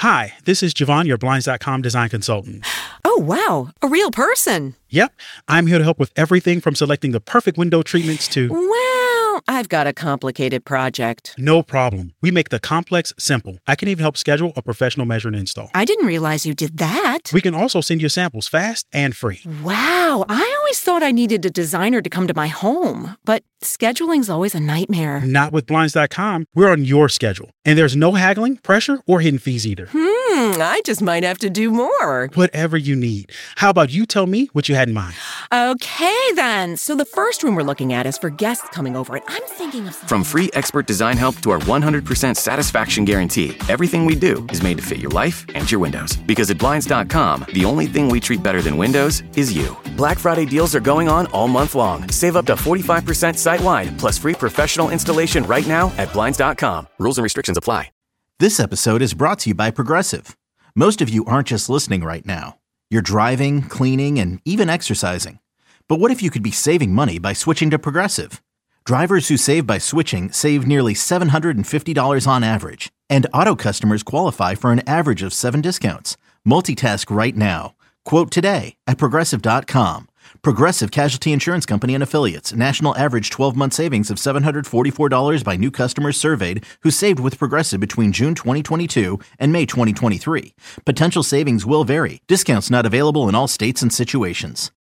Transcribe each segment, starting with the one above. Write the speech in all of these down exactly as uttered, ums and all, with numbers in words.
Hi, this is Javon, your Blinds dot com design consultant. Oh, wow. A real person. Yep. I'm here to help with everything from selecting the perfect window treatments to... Well, I've got a complicated project. No problem. We make the complex simple. I can even help schedule a professional measure and install. I didn't realize you did that. We can also send you samples fast and free. Wow. I always thought I needed a designer to come to my home, but scheduling's always a nightmare. Not with Blinds dot com. We're on your schedule. And there's no haggling, pressure, or hidden fees either. Hmm, I just might have to do more. Whatever you need. How about you tell me what you had in mind? Okay, then. So the first room we're looking at is for guests coming over, and I'm thinking of... From free expert design help to our one hundred percent satisfaction guarantee, everything we do is made to fit your life and your windows. Because at Blinds dot com, the only thing we treat better than windows is you. Black Friday deals are going on all month long. Save up to forty-five percent site-wide, plus free professional installation right now at Blinds dot com. Rules and restrictions apply. This episode is brought to you by Progressive. Most of you aren't just listening right now. You're driving, cleaning, and even exercising. But what if you could be saving money by switching to Progressive? Drivers who save by switching save nearly seven hundred fifty dollars on average. And auto customers qualify for an average of seven discounts. Multitask right now. Quote today at Progressive dot com. Progressive Casualty Insurance Company and Affiliates. National average twelve-month savings of seven hundred forty-four dollars by new customers surveyed who saved with Progressive between June twenty twenty-two and May twenty twenty-three. Potential savings will vary. Discounts not available in all states and situations.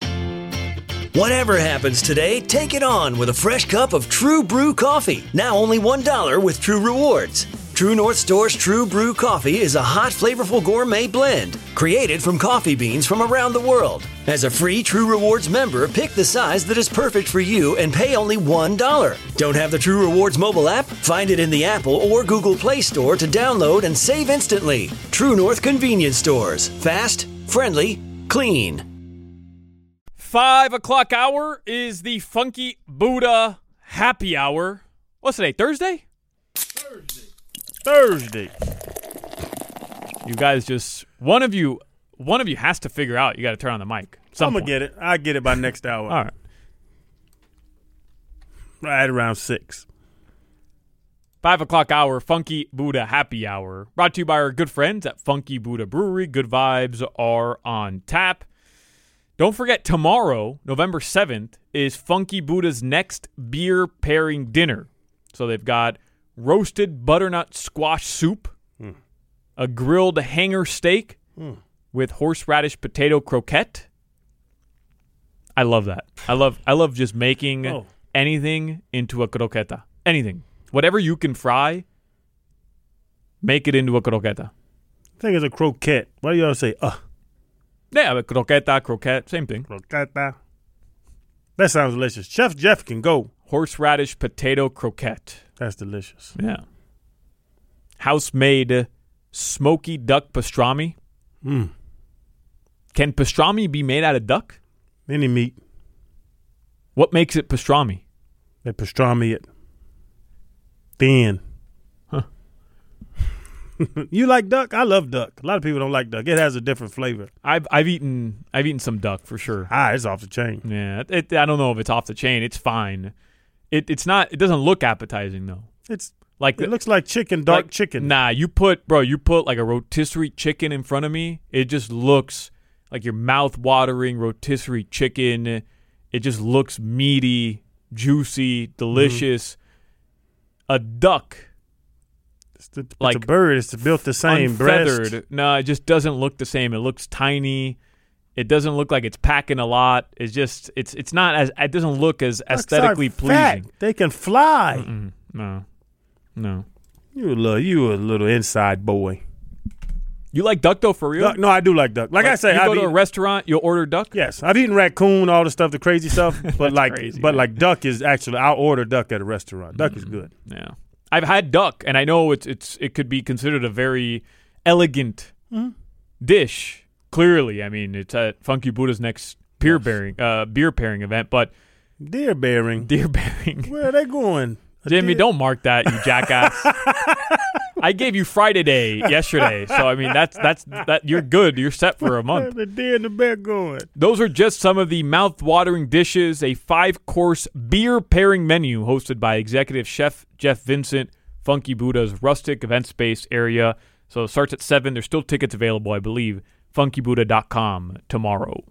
Whatever happens today, take it on with a fresh cup of True Brew coffee. Now only one dollar with True Rewards. True North Store's True Brew coffee is a hot, flavorful gourmet blend created from coffee beans from around the world. As a free True Rewards member, pick the size that is perfect for you and pay only one dollar. Don't have the True Rewards mobile app? Find it in the Apple or Google Play Store to download and save instantly. True North Convenience Stores. Fast, friendly, clean. Five o'clock hour is the Funky Buddha happy hour. What's today, Thursday? Thursday. Thursday. You guys just, one of you, one of you has to figure out you got to turn on the mic. I'm going to get it. I'll get it by next hour. All right. Right around six. Five o'clock hour, Funky Buddha happy hour. Brought to you by our good friends at Funky Buddha Brewery. Good vibes are on tap. Don't forget, tomorrow, November seventh, is Funky Buddha's next beer pairing dinner. So they've got roasted butternut squash soup, mm. a grilled hanger steak mm. with horseradish potato croquette. I love that. I love I love just making oh. anything into a croqueta. Anything. Whatever you can fry, make it into a croqueta. I think it's a croquette. Why do you always say, uh? Yeah, but croqueta, croquette, same thing. Croqueta. That sounds delicious. Chef Jeff can go. Horseradish potato croquette. That's delicious. Yeah. House-made smoky duck pastrami. Mm. Can pastrami be made out of duck? Any meat. What makes it pastrami? They pastrami it. Thin. Huh. You like duck? I love duck. A lot of people don't like duck. It has a different flavor. I've I've eaten I've eaten some duck for sure. Ah, it's off the chain. Yeah, it, I don't know if it's off the chain. It's fine. It it's not. It doesn't look appetizing though. It's like it looks like chicken, dark like, chicken. Nah, you put bro, you put like a rotisserie chicken in front of me. It just looks like your mouth watering rotisserie chicken. It just looks meaty, juicy, delicious. Mm-hmm. A duck. It's, the, it's like a bird. It's built the same. Unfeathered. Breast. No, it just doesn't look the same. It looks tiny. It doesn't look like it's packing a lot. It's just it's it's not as it doesn't look as Ducks aesthetically are pleasing. Fat. They can fly. Mm-mm. No, no. You a little you a little inside boy. You like duck though, for real? Duck, no, I do like duck. Like, like I say, you I've go to eaten, a restaurant, you'll order duck. Yes, I've eaten raccoon, all the stuff, the crazy stuff. But like, crazy, but man. like duck is actually, I'll order duck at a restaurant. Duck mm-hmm. is good. Yeah, I've had duck, and I know it's it's it could be considered a very elegant mm-hmm. dish. Clearly, I mean, it's at Funky Buddha's next beer yes. bearing uh, beer pairing event, but deer bearing, deer bearing. Where are they going? A Jimmy, deer? Don't mark that, you jackass. I gave you Friday Day yesterday, so I mean that's that's that you're good. You're set for a month. The deer and the bear going. Those are just some of the mouth-watering dishes. A five-course beer pairing menu hosted by executive chef Jeff Vincent, Funky Buddha's rustic event space area, So it starts at seven. There's still tickets available, I believe. funky buddha dot com tomorrow.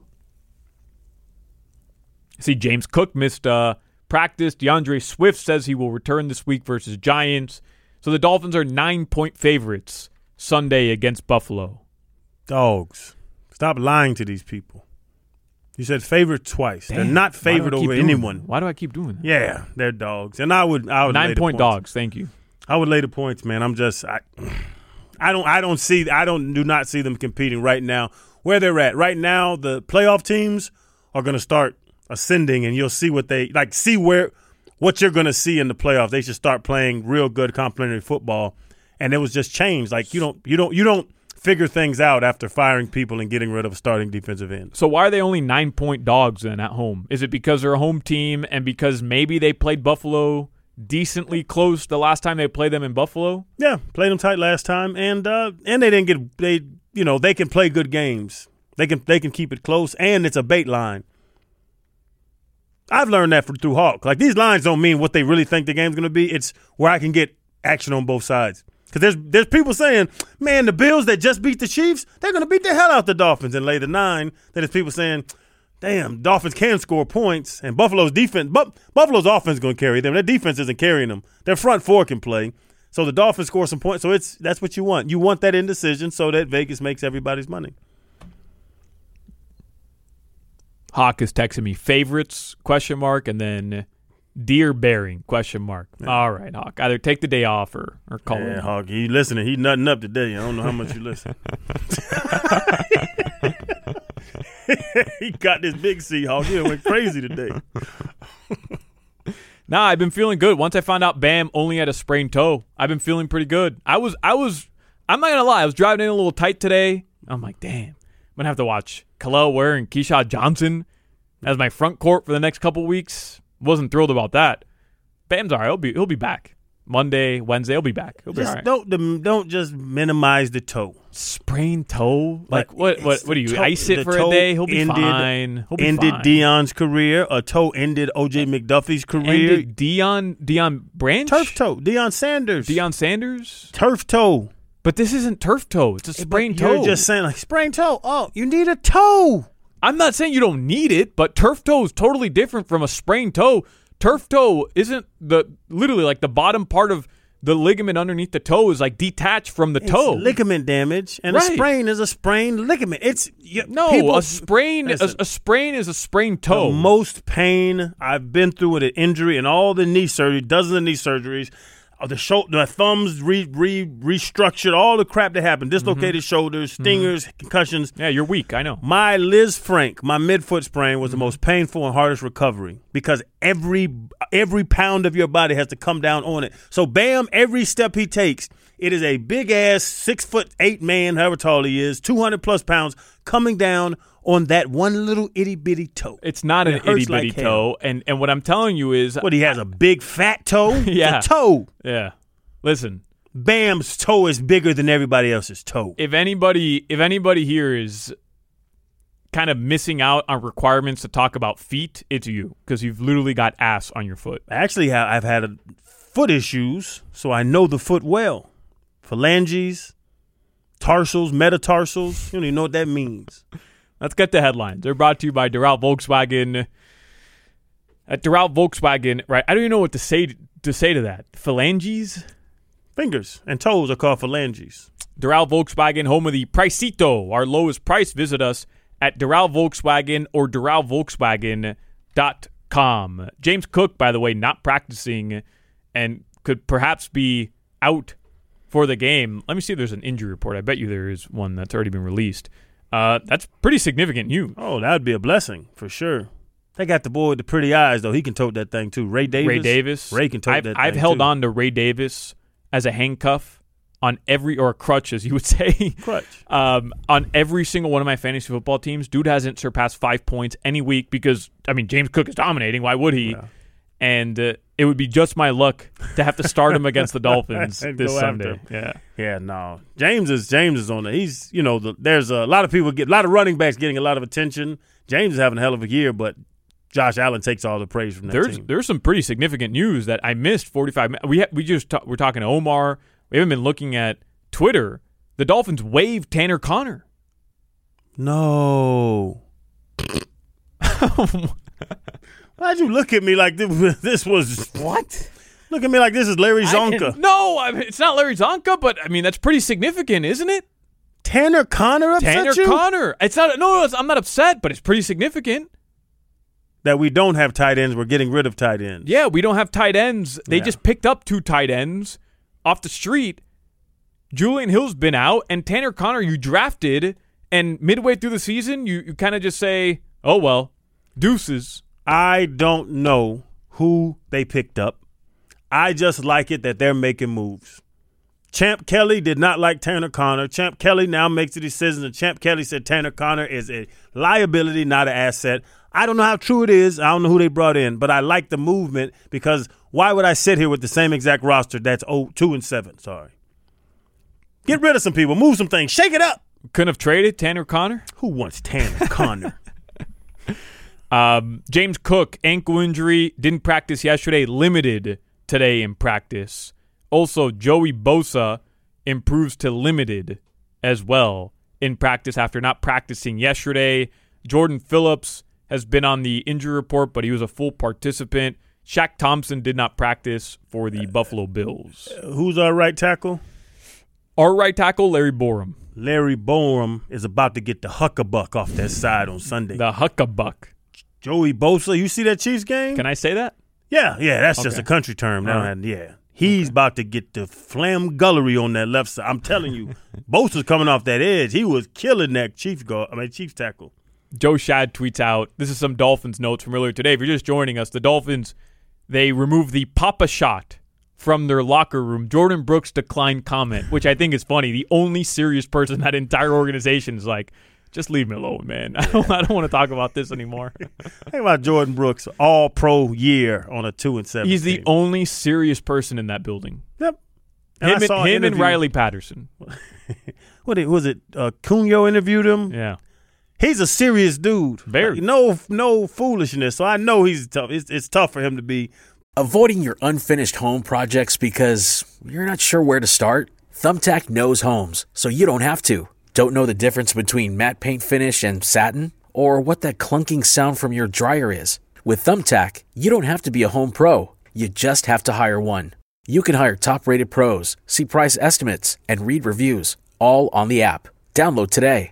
See, James Cook missed uh, practice. DeAndre Swift says he will return this week versus Giants. So the Dolphins are nine-point favorites Sunday against Buffalo. Dogs. Stop lying to these people. You said favorite twice. Damn, they're not favored over anyone. That? Why do I keep doing that? Yeah, they're dogs. And I would I would Nine lay the point points. dogs, thank you. I would lay the points, man. I'm just I, I don't I don't see I don't do not see them competing right now where they're at. Right now, the playoff teams are gonna start ascending, and you'll see what they like see where what you're gonna see in the playoffs. They should start playing real good complementary football. And it was just changed. Like you don't you don't you don't figure things out after firing people and getting rid of a starting defensive end. So why are they only nine-point dogs then at home? Is it because they're a home team and because maybe they played Buffalo decently close the last time they played them in Buffalo? Yeah, played them tight last time, and uh, and they didn't get they you know they can play good games. They can they can keep it close, and it's a bait line. I've learned that from, through Hawk. Like these lines don't mean what they really think the game's going to be. It's where I can get action on both sides. Because there's there's people saying, man, the Bills that just beat the Chiefs, they're going to beat the hell out the Dolphins and lay the nine. Then there's people saying, damn, Dolphins can score points. And Buffalo's defense, but Buffalo's offense is going to carry them. Their defense isn't carrying them. Their front four can play. So the Dolphins score some points. So it's that's what you want. You want that indecision so that Vegas makes everybody's money. Hawk is texting me favorites, question mark, and then deer bearing, question mark. Yeah. All right, Hawk. Either take the day off or, or call yeah, him. Hawk, he listening. He nutting up today. I don't know how much you listen. He got this big C, Hawk. He went crazy today. Nah, I've been feeling good. Once I found out Bam only had a sprained toe, I've been feeling pretty good. I was, I was, I'm not going to lie. I was driving in a little tight today. I'm like, damn, I'm going to have to watch Khalil Ware and Keyshawn Johnson as my front court for the next couple weeks. Wasn't thrilled about that. Bam's all right. He'll be he'll be back Monday, Wednesday. He'll be back. He'll be just all right. Don't don't just minimize the toe. Sprained toe? Like what? What? What do you toe, ice it for a day? He'll be ended, fine. He'll be ended fine. Deion's career. A toe ended O J McDuffie's career. Ended Deion Deion Branch. Turf toe. Deion Sanders. Deion Sanders. Turf toe. But this isn't turf toe. It's a sprained but you're toe. You're just saying like sprained toe. Oh, you need a toe. I'm not saying you don't need it, but turf toe is totally different from a sprained toe. Turf toe isn't the literally like the bottom part of the ligament underneath the toe is like detached from the it's toe. Ligament damage, and right. a sprain is a sprained ligament. It's you, no people, a sprain. Listen, a, a sprain is a sprained toe. The most pain I've been through with an injury and all the knee surgery, dozens of knee surgeries. The shoulder, the thumbs re, re restructured, all the crap that happened, dislocated mm-hmm. shoulders, stingers, mm-hmm. concussions. Yeah, you're weak, I know. My Liz Frank, my midfoot sprain was mm-hmm. the most painful and hardest recovery because every every pound of your body has to come down on it. So Bam, every step he takes, it is a big ass six foot eight man, however tall he is, two hundred plus pounds, coming down on that one little itty bitty toe. It's not an itty bitty like toe, and and what I'm telling you is, what he has a big fat toe. Yeah, it's a toe. Yeah, listen, Bam's toe is bigger than everybody else's toe. If anybody, if anybody here is kind of missing out on requirements to talk about feet, it's you because you've literally got ass on your foot. Actually, I've had a foot issues, so I know the foot well. Phalanges, tarsals, metatarsals. You don't even know what that means. Let's get the headlines. They're brought to you by Doral Volkswagen. At Doral Volkswagen, right? I don't even know what to say to say to that. Phalanges? Fingers and toes are called phalanges. Doral Volkswagen, home of the Pricito, our lowest price. Visit us at Doral Volkswagen or Doral Volkswagen dot com. James Cook, by the way, not practicing and could perhaps be out for the game. Let me see if there's an injury report. I bet you there is one that's already been released. Uh, that's pretty significant news. Oh, that would be a blessing for sure. They got the boy with the pretty eyes, though. He can tote that thing, too. Ray Davis. Ray Davis. Ray can tote I've, that I've thing, held too. on to Ray Davis as a handcuff on every, or a crutch, as you would say. Crutch. um, on every single one of my fantasy football teams. Dude hasn't surpassed five points any week because, I mean, James Cook is dominating. Why would he? Yeah. And uh, it would be just my luck to have to start him against the Dolphins this Sunday. Yeah, yeah, no. James is James is on it. He's you know the, there's a lot of people get a lot of running backs getting a lot of attention. James is having a hell of a year, but Josh Allen takes all the praise from that there's, team. There's some pretty significant news that I missed. forty-five We ha- we just ta- we're talking to Omar. We haven't been looking at Twitter The Dolphins waived Tanner Conner. No. Why'd you look at me like this, this was... What? Look at me like this is Larry Zonka. No, I mean, it's not Larry Zonka, but, I mean, that's pretty significant, isn't it? Tanner Conner upset Tanner you? Conner. It's not, no, no, it's, I'm not upset, but it's pretty significant. That we don't have tight ends. We're getting rid of tight ends. Yeah, we don't have tight ends. They Yeah. just picked up two tight ends off the street. Julian Hill's been out, and Tanner Conner you drafted, and midway through the season, you, you kind of just say, oh, well, deuces. I don't know who they picked up. I just like it that they're making moves. Champ Kelly did not like Tanner Conner. Champ Kelly now makes the decision, and Champ Kelly said Tanner Conner is a liability, not an asset. I don't know how true it is. I don't know who they brought in, but I like the movement because why would I sit here with the same exact roster that's oh, two and seven? Sorry. Get rid of some people. Move some things. Shake it up. Couldn't have traded Tanner Conner? Who wants Tanner Conner? um, James Cook, ankle injury, didn't practice yesterday, limited today in practice. Also, Joey Bosa improves to limited as well in practice after not practicing yesterday. Jordan Phillips has been on the injury report, but he was a full participant. Shaq Thompson did not practice for the uh, Buffalo Bills. Uh, who's our right tackle? Our right tackle, Larry Borum. Larry Borum is about to get the huckabuck off that side on Sunday. The huckabuck. Joey Bosa, you see that Chiefs game? Can I say that? Yeah, yeah, that's Okay. just a country term now. Right. And yeah, he's okay. about to get the flamgullery on that left side. I'm telling you, Bosa's coming off that edge. He was killing that Chiefs guard. I mean, Chiefs tackle. Joe Shad tweets out, this is some Dolphins notes from earlier today. If you're just joining us, the Dolphins, they removed the Papa shot from their locker room. Jordan Brooks declined comment, which I think is funny. The only serious person in that entire organization is like, just leave me alone, man. I don't, I don't want to talk about this anymore. Think about Jordan Brooks, all pro year on a two and seven. He's team. the only serious person in that building. Yep. And him I saw and, him and interview. Riley Patterson. What it, was it? Uh, Cunyo interviewed him. Yeah. He's a serious dude. Very. Like, no, no foolishness. So I know he's tough. It's, it's tough for him to be. Avoiding your unfinished home projects because you're not sure where to start? Thumbtack knows homes, so you don't have to. Don't know the difference between matte paint finish and satin? Or what that clunking sound from your dryer is? With Thumbtack, you don't have to be a home pro. You just have to hire one. You can hire top-rated pros, see price estimates, and read reviews, all on the app. Download today.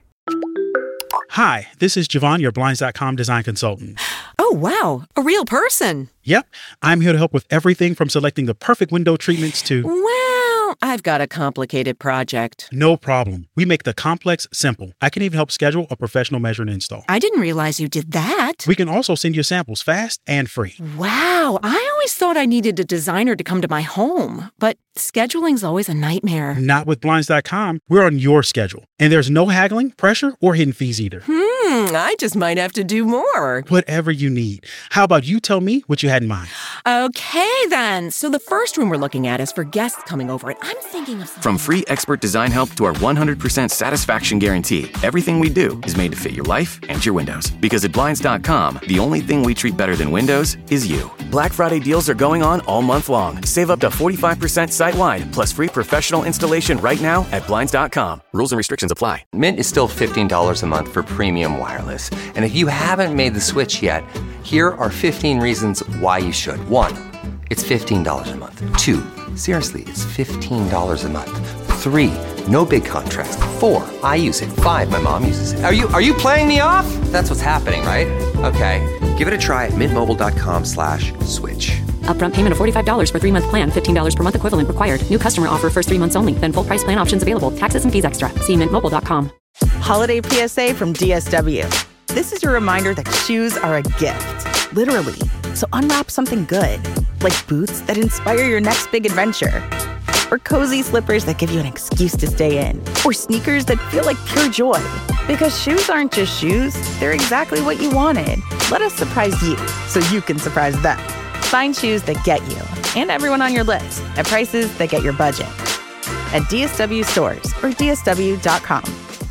Hi, this is Javon, your Blinds dot com design consultant. Oh, wow. A real person. Yep. I'm here to help with everything from selecting the perfect window treatments to... Well, I've got a complicated project. No problem. We make the complex simple. I can even help schedule a professional measure and install. I didn't realize you did that. We can also send you samples fast and free. Wow. I always thought I needed a designer to come to my home, but scheduling's always a nightmare. Not with Blinds dot com. We're on your schedule. And there's no haggling, pressure, or hidden fees either. Hmm, I just might have to do more. Whatever you need. How about you tell me what you had in mind? Okay, then. So the first room we're looking at is for guests coming over, and I'm thinking of something. From free expert design help to our one hundred percent satisfaction guarantee, everything we do is made to fit your life and your windows. Because at Blinds dot com, the only thing we treat better than windows is you. Black Friday deals are going on all month long. Save up to forty-five percent site-wide, plus free professional installation right now at Blinds dot com. Rules and restrictions apply. Mint is still fifteen dollars a month for premium wireless. And if you haven't made the switch yet, here are fifteen reasons why you should. One, it's fifteen dollars a month. Two, seriously, it's fifteen dollars a month. Three, no big contrast. Four, I use it. Five, my mom uses it. Are you are you playing me off? That's what's happening, right? Okay, give it a try at mintmobile.com slash switch. Upfront payment of forty-five dollars for three-month plan, fifteen dollars per month equivalent required. New customer offer first three months only. Then full price plan options available. Taxes and fees extra. See mint mobile dot com. Holiday P S A from D S W. This is your reminder that shoes are a gift, literally. So unwrap something good, like boots that inspire your next big adventure, or cozy slippers that give you an excuse to stay in, or sneakers that feel like pure joy. Because shoes aren't just shoes, they're exactly what you wanted. Let us surprise you so you can surprise them. Find shoes that get you and everyone on your list at prices that get your budget at D S W stores or D S W dot com.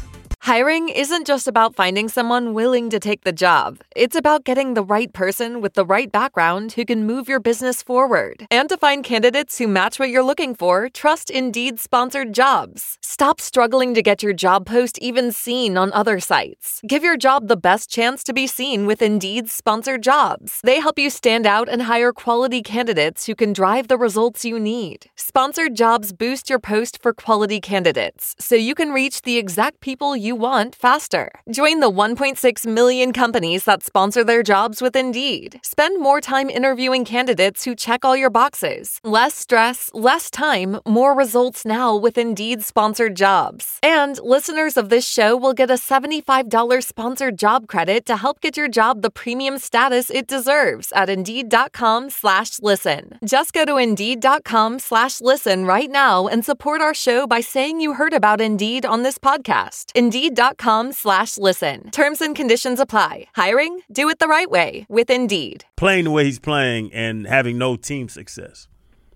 Hiring isn't just about finding someone willing to take the job. It's about getting the right person with the right background who can move your business forward. And to find candidates who match what you're looking for, trust Indeed sponsored jobs. Stop struggling to get your job post even seen on other sites. Give your job the best chance to be seen with Indeed sponsored jobs. They help you stand out and hire quality candidates who can drive the results you need. Sponsored jobs boost your post for quality candidates, so you can reach the exact people you want faster. Join the one point six million companies that sponsor their jobs with Indeed. Spend more time interviewing candidates who check all your boxes. Less stress, less time, more results now with Indeed sponsored jobs. And listeners of this show will get a seventy-five dollars sponsored job credit to help get your job the premium status it deserves at Indeed.com slash listen. Just go to Indeed.com slash listen right now and support our show by saying you heard about Indeed on this podcast. Indeed.com slash listen. Terms and conditions apply. Hiring? Do it the right way with Indeed. Playing the way he's playing and having no team success.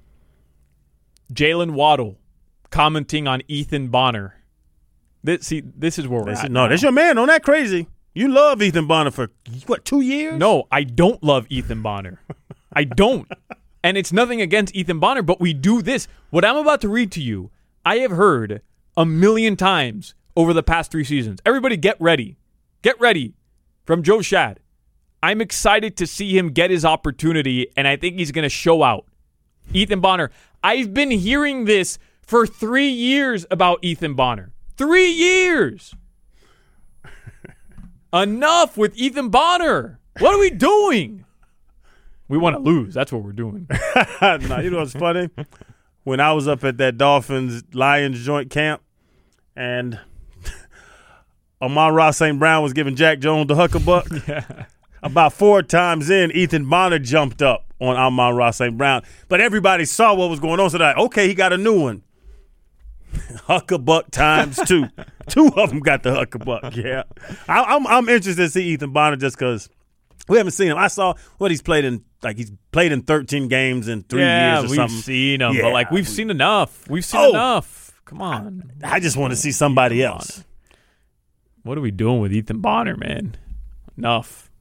Jalen Waddle commenting on Ethan Bonner. This, see, this is where we're That's, at. no, now. that's your man. On that crazy. You love Ethan Bonner for, what, two years? No, I don't love Ethan Bonner. I don't. And it's nothing against Ethan Bonner, but we do this. What I'm about to read to you, I have heard a million times over the past three seasons. Everybody get ready. Get ready. From Joe Shad. I'm excited to see him get his opportunity, and I think he's going to show out. Ethan Bonner. I've been hearing this for three years about Ethan Bonner. Three years. Enough with Ethan Bonner. What are we doing? We want to lose. That's what we're doing. No, you know what's funny? When I was up at that Dolphins Lions joint camp and Amon-Ra Saint Brown was giving Jack Jones the huckabuck, yeah. About four times in, Ethan Bonner jumped up on Amon-Ra Saint Brown. But everybody saw what was going on, so they're like, okay, he got a new one. Huckabuck times two. Two of them got the huckabuck, yeah. I, I'm I'm interested to see Ethan Bonner just because we haven't seen him. I saw what he's played in, like he's played in thirteen games in three yeah, years or we've something. seen him, yeah, but like we've we, seen enough. We've seen oh, enough. Come on. I, I just want to see somebody Ethan else. Bonner. What are we doing with Ethan Bonner, man? Enough.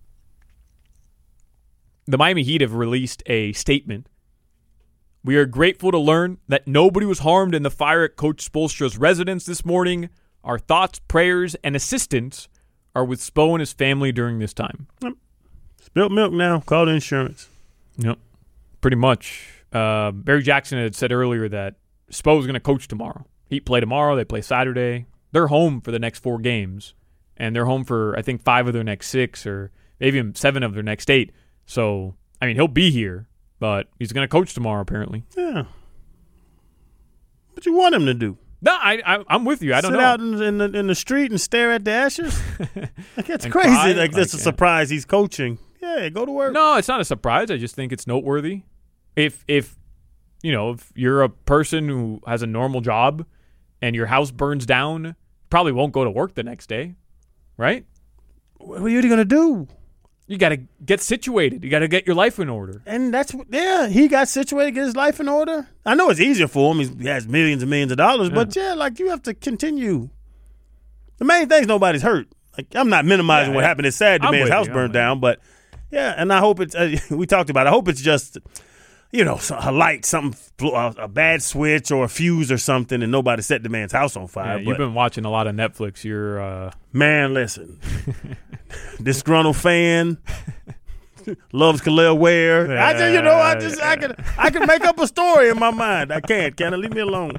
The Miami Heat have released a statement. We are grateful to learn that nobody was harmed in the fire at Coach Spoelstra's residence this morning. Our thoughts, prayers, and assistance are with Spo and his family during this time. Yep. Spilt milk now. Call the insurance. Yep. Pretty much. Uh, Barry Jackson had said earlier that Spo was going to coach tomorrow. Heat play tomorrow. They play Saturday. They're home for the next four games. And they're home for, I think, five of their next six or maybe even seven of their next eight. So, I mean, he'll be here. But he's going to coach tomorrow, apparently. Yeah. What you want him to do? No, I, I, I'm with you. I don't Sit know. Sit out in, in, the, in the street and stare at the ashes? Like, that's And crazy. cry? Like, Like, that's a yeah. surprise he's coaching. Yeah, go to work. No, it's not a surprise. I just think it's noteworthy. If, if you know, if you're a person who has a normal job and your house burns down, probably won't go to work the next day, right? What are you going to do? You got to get situated. You got to get your life in order. And that's what, yeah, he got situated, get his life in order. I know it's easier for him. He's, he has millions and millions of dollars, Yeah. but yeah, like you have to continue. The main thing is nobody's hurt. Like I'm not minimizing Yeah, what yeah. happened. It's sad the I'm man's with house you, I'm burned with you. down, but yeah, and I hope it's, uh, we talked about it. I hope it's just, you know, a light, something, a, a bad switch or a fuse or something, and nobody set the man's house on Yeah, fire. you've but, been watching a lot of Netflix. You're, uh... man, listen, disgruntled fan. Loves Khalil Ware. I just, you know, I just, I can, I can make up a story in my mind. I can't. Can I leave me alone?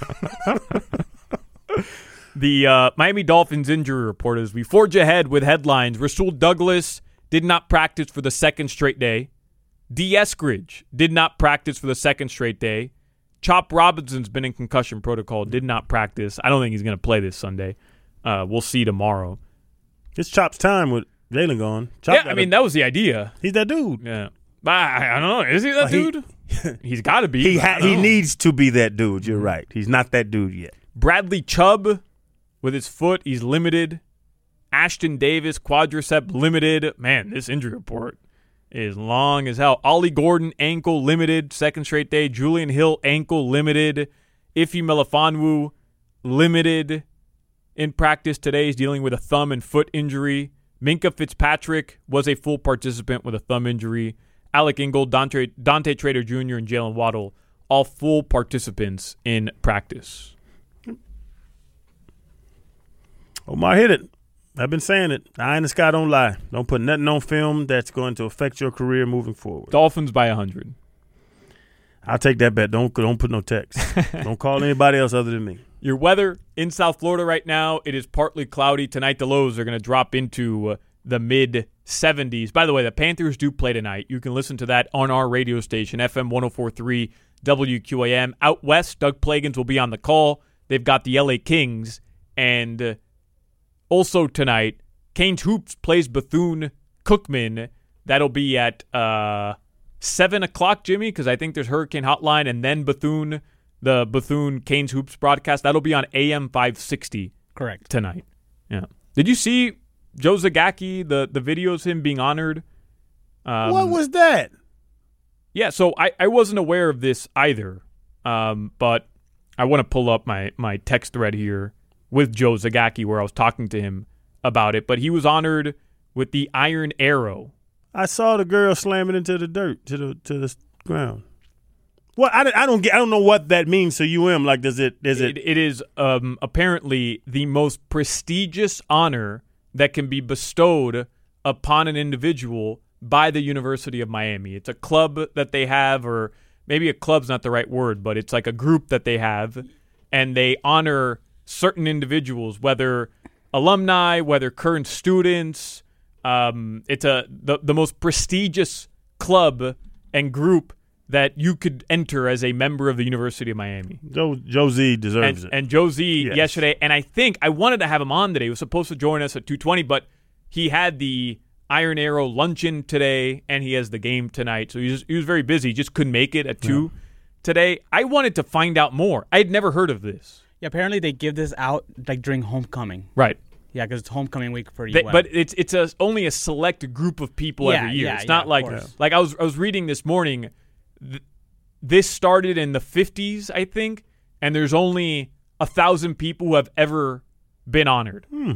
The uh, Miami Dolphins injury report as we forge ahead with headlines. Rasul Douglas did not practice for the second straight day. D. Eskridge did not practice for the second straight day. Chop Robinson's been in concussion protocol, did not practice. I don't think he's going to play this Sunday. Uh, we'll see tomorrow. It's Chop's time with Jalen gone. Chop yeah, I mean, that was the idea. He's that dude. Yeah. But I, I don't know. Is he that Well, he- dude? He's got to be. He but I ha- don't he know. needs to be that dude. You're right. He's not that dude yet. Bradley Chubb with his foot, he's limited. Ashton Davis, quadricep limited. Man, this injury report is long as hell. Ollie Gordon, ankle limited, second straight day. Julian Hill, ankle limited. Ife Melifonwu, limited. in practice today. He's dealing with a thumb and foot injury. Minkah Fitzpatrick was a full participant with a thumb injury. Alec Ingold, Dante, Dante Trader Junior, and Jalen Waddle, all full participants in practice. Omar hit it. I've been saying it. Eye in the sky don't lie. Don't put nothing on film that's going to affect your career moving forward. Dolphins by one hundred. I'll take that bet. Don't don't put no text. Don't call anybody else other than me. Your weather in South Florida right now, it is partly cloudy. Tonight the lows are going to drop into uh, the mid seventies. By the way, the Panthers do play tonight. You can listen to that on our radio station, F M one oh four point three W Q A M. Out west, Doug Plagans will be on the call. They've got the L A Kings. And uh, also tonight, Canes Hoops plays Bethune-Cookman. That'll be at uh, seven o'clock, Jimmy, because I think there's Hurricane Hotline, and then Bethune, the Bethune Canes Hoops broadcast. That'll be on A M five sixty. Correct. Tonight. Yeah. Did you see Joe Zagacki, the, the videos, him being honored? Um, what was that? Yeah, so I, I wasn't aware of this either, um, but I want to pull up my, my text thread here with Joe Zagacki where I was talking to him about it. But he was honored with the Iron Arrow. I saw the girl slam it into the dirt, to the to the ground. Well, I, I don't get. I don't know what that means to U M. Like, does it? Is it? It, it is um, apparently the most prestigious honor that can be bestowed upon an individual by the University of Miami. It's a club that they have, or maybe a club's not the right word, but it's like a group that they have, and they honor certain individuals, whether alumni, whether current students. Um, it's a the, the most prestigious club and group that you could enter as a member of the University of Miami. Joe, Joe Z deserves and, it. And Joe Z yes. yesterday, and I think I wanted to have him on today. He was supposed to join us at two twenty, but he had the Iron Arrow luncheon today, and he has the game tonight. So he was, he was very busy. He just couldn't make it at two yeah. today. I wanted to find out more. I had never heard of this. Yeah, apparently they give this out like during homecoming. Right. Yeah, because it's homecoming week for they, U M. But it's it's a, only a select group of people yeah, every year. Yeah, it's yeah, not like like I was I was reading this morning. Th- this started in the fifties, I think, and there's only a thousand people who have ever been honored. Hmm.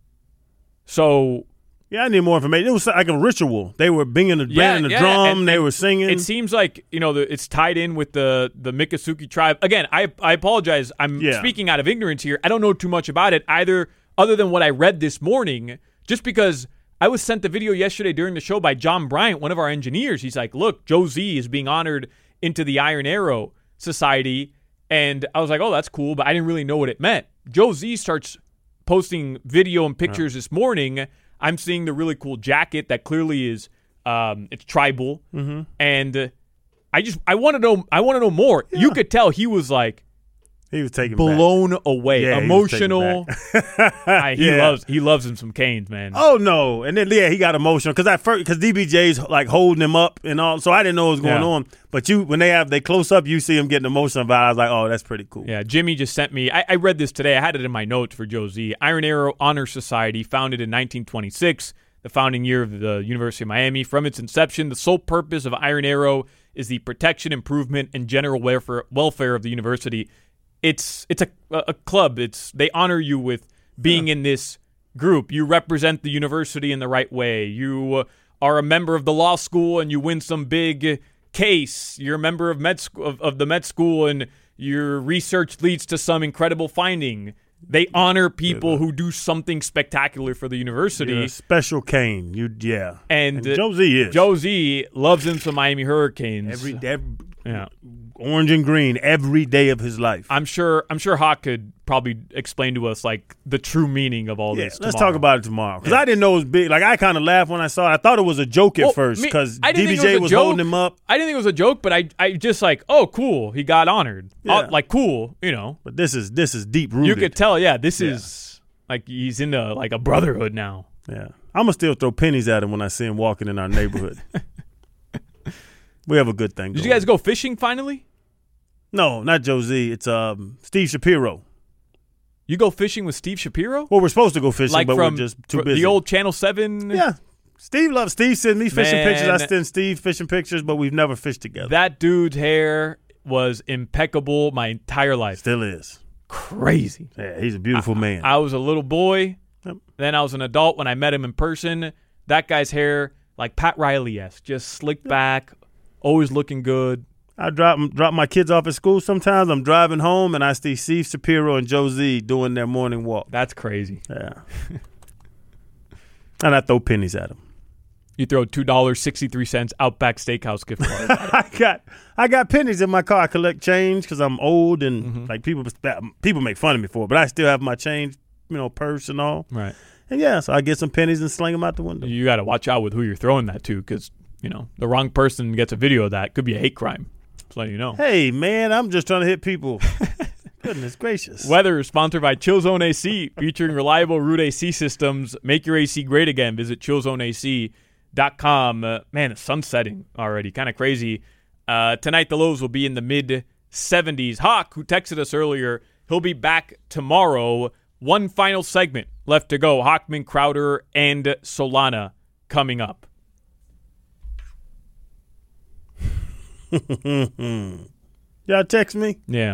So yeah, I need more information. It was like a ritual. They were banging the, yeah, banging the yeah, drum. and, they were singing. It seems like, you know, the, it's tied in with the the Miccosukee tribe. Again, I I apologize. I'm yeah. speaking out of ignorance here. I don't know too much about it either, other than what I read this morning. Just because I was sent the video yesterday during the show by John Bryant, one of our engineers. He's like, "Look, Joe Z is being honored into the Iron Arrow Society," and I was like, "Oh, that's cool," but I didn't really know what it meant. Joe Z starts posting video and pictures yeah. this morning. I'm seeing the really cool jacket that clearly is um, it's tribal, mm-hmm. and uh, I just I want to know I want to know more. Yeah. You could tell he was like he was taken blown back. away, yeah, emotional. He, I, he yeah. loves he loves him some Canes, man. Oh no, and then yeah, he got emotional because I first because D B J's like holding him up and all, so I didn't know what was going yeah. on. But you when they have they close up, you see him getting emotional about it. I was like, oh, that's pretty cool. Yeah, Jimmy just sent me. I, I read this today. I had it in my notes for Joe Z. Iron Arrow Honor Society, founded in nineteen twenty-six. The founding year of the University of Miami. From its inception, the sole purpose of Iron Arrow is the protection, improvement, and general welfare welfare of the university. It's it's a a club. It's they honor you with being yeah. in this group. You represent the university in the right way. You are a member of the law school and you win some big case. You're a member of med sc- of, of the med school and your research leads to some incredible finding. They honor people yeah. who do something spectacular for the university. You're a special Cane, you yeah. And, and uh, Joe Z is. Joe Z loves him some Miami Hurricanes. Every, every yeah. orange and green every day of his life. I'm sure. I'm sure Hawk could probably explain to us like the true meaning of all yeah, this. Let's tomorrow. talk about it tomorrow because yeah. I didn't know it was big. Like I kind of laughed when I saw it. I thought it was a joke at well, first because D B J was, was joke. holding him up. I didn't think it was a joke, but I, I just like, oh, cool, he got honored. Yeah. Oh, like cool, you know. But this is this is deep rooted. You could tell, yeah. This yeah. is like he's into like a brotherhood now. Yeah, I'm gonna still throw pennies at him when I see him walking in our neighborhood. We have a good thing. Did going. you guys go fishing finally? No, not Joe Z. It's um, Steve Shapiro. You go fishing with Steve Shapiro? Well, we're supposed to go fishing, like but from, we're just too busy. The old Channel seven? Yeah. Steve loves Steve sends me fishing Man. pictures. I send Steve fishing pictures, but we've never fished together. That dude's hair was impeccable my entire life. Still is. crazy. Yeah, he's a beautiful I, man. I, I was a little boy. Yep. Then I was an adult when I met him in person. That guy's hair, like Pat Riley-esque, just slicked yep. back, always looking good. I drop drop my kids off at school sometimes. I'm driving home, and I see Steve Shapiro and Joe Z doing their morning walk. That's crazy. Yeah. And I throw pennies at them. You throw two dollars and sixty-three cents Outback Steakhouse gift card. I got I got pennies in my car. I collect change because I'm old and mm-hmm. like people people make fun of me for it, but I still have my change, you know, purse and all. Right. And yeah, so I get some pennies and sling them out the window. You got to watch out with who you're throwing that to because, you know, the wrong person gets a video of that. Could be a hate crime. Just letting you know. Hey, man, I'm just trying to hit people. Goodness gracious. Weather is sponsored by Chill Zone A C, featuring reliable root A C systems. Make your A C great again. Visit chill zone A C dot com. Uh, man, the sun's setting already. Kind of crazy. Uh, tonight, the lows will be in the mid seventies. Hawk, who texted us earlier, he'll be back tomorrow. One final segment left to go. Hochman, Crowder, and Solana coming up. Y'all text me? Yeah.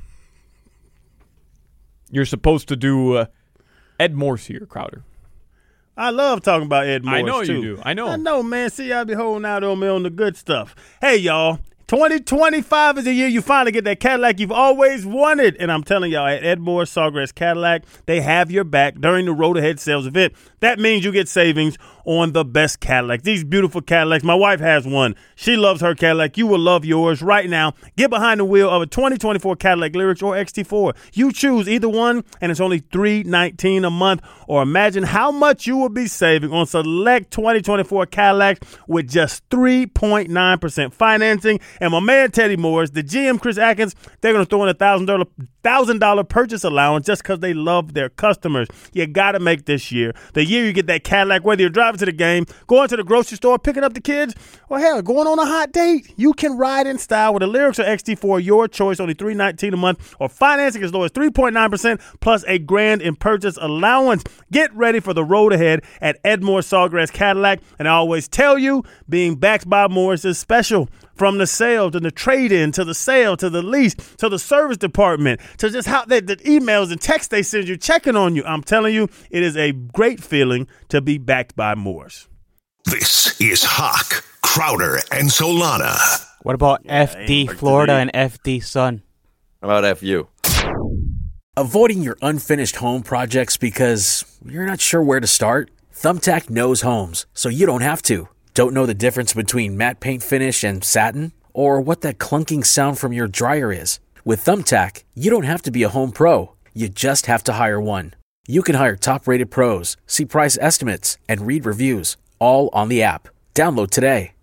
You're supposed to do uh, Ed Morse here, Crowder. I love talking about Ed Morse, I know too. you do. I know. I know, man. See, I be holding out on me on the good stuff. Hey, y'all. twenty twenty-five is the year you finally get that Cadillac you've always wanted. And I'm telling y'all, at Ed Morse Sawgrass Cadillac, they have your back during the Road Ahead sales event. That means you get savings on the best Cadillac. These beautiful Cadillacs. My wife has one. She loves her Cadillac. You will love yours right now. Get behind the wheel of a twenty twenty-four Cadillac Lyrics or X T four. You choose either one, and it's only three hundred nineteen dollars a month. Or imagine how much you will be saving on select twenty twenty-four Cadillacs with just three point nine percent financing. And my man Teddy Morris, the G M Chris Atkins, they're going to throw in a one thousand dollars one thousand dollars purchase allowance just because they love their customers. You got to make this year the year you get that Cadillac, whether you're driving to the game, going to the grocery store, picking up the kids, or hell, going on a hot date. You can ride in style with a Lyrics or X T four, your choice, only three hundred nineteen dollars a month, or financing as low as three point nine percent plus a grand in purchase allowance. Get ready for the road ahead at Ed Morse Sawgrass Cadillac. And I always tell you, being backed by Morris is special. From the sale to the trade-in to the sale to the lease to the service department to just how they, the emails and texts they send you checking on you. I'm telling you, it is a great feeling to be backed by Morris. This is Hawk, Crowder, and Solana. What about yeah, F D Florida and F D Sun? How about F U? Avoiding your unfinished home projects because you're not sure where to start? Thumbtack knows homes, so you don't have to. Don't know the difference between matte paint finish and satin? Or what that clunking sound from your dryer is? With Thumbtack, you don't have to be a home pro. You just have to hire one. You can hire top-rated pros, see price estimates, and read reviews, all on the app. Download today.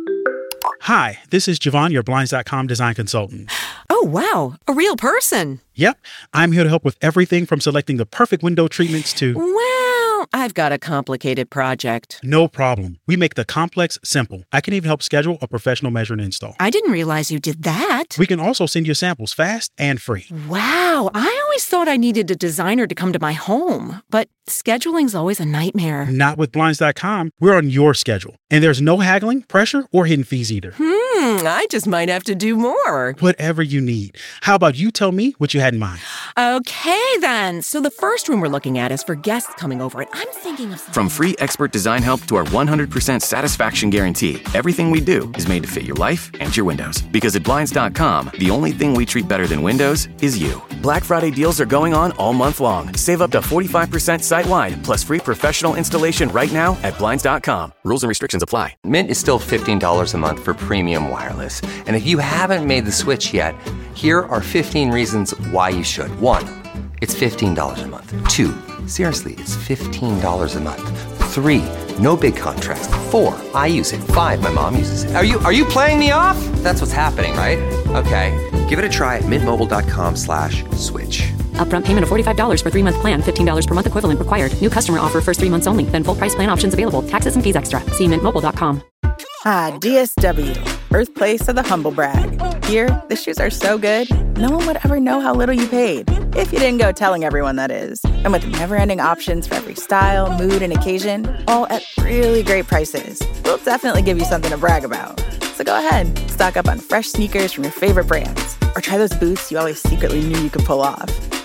Hi, this is Javon, your Blinds dot com design consultant. Oh, wow. A real person. Yep. I'm here to help with everything from selecting the perfect window treatments to... Well, I've got a complicated project. No problem. We make the complex simple. I can even help schedule a professional measure and install. I didn't realize you did that. We can also send you samples fast and free. Wow. I always thought I needed a designer to come to my home, but scheduling's always a nightmare. Not with Blinds dot com. We're on your schedule. And there's no haggling, pressure, or hidden fees either. Hmm, I just might have to do more. Whatever you need. How about you tell me what you had in mind? Okay, then. So the first room we're looking at is for guests coming over, and I'm thinking of something. From free expert design help to our one hundred percent satisfaction guarantee, everything we do is made to fit your life and your windows. Because at Blinds dot com, the only thing we treat better than windows is you. Black Friday deals are going on all month long. Save up to forty-five percent site-wide, plus free professional installation right now at Blinds dot com. Rules and restrictions apply. Mint is still fifteen dollars a month for premium wireless. And if you haven't made the switch yet, here are fifteen reasons why you should. One, it's fifteen dollars a month. Two, seriously, it's fifteen dollars a month. Three, no big contracts. Four, I use it. Five, my mom uses it. Are you are you playing me off? That's what's happening, right? Okay, give it a try at mintmobile.com slash switch. Upfront payment of forty-five dollars for three-month plan, fifteen dollars per month equivalent required. New customer offer first three months only. Then full price plan options available. Taxes and fees extra. See mint mobile dot com. Ah, D S W, birthplace of the humble brag. Here, the shoes are so good, no one would ever know how little you paid. If you didn't go telling everyone, that is. And with never-ending options for every style, mood, and occasion, all at really great prices, we'll definitely give you something to brag about. So go ahead, stock up on fresh sneakers from your favorite brands, or try those boots you always secretly knew you could pull off.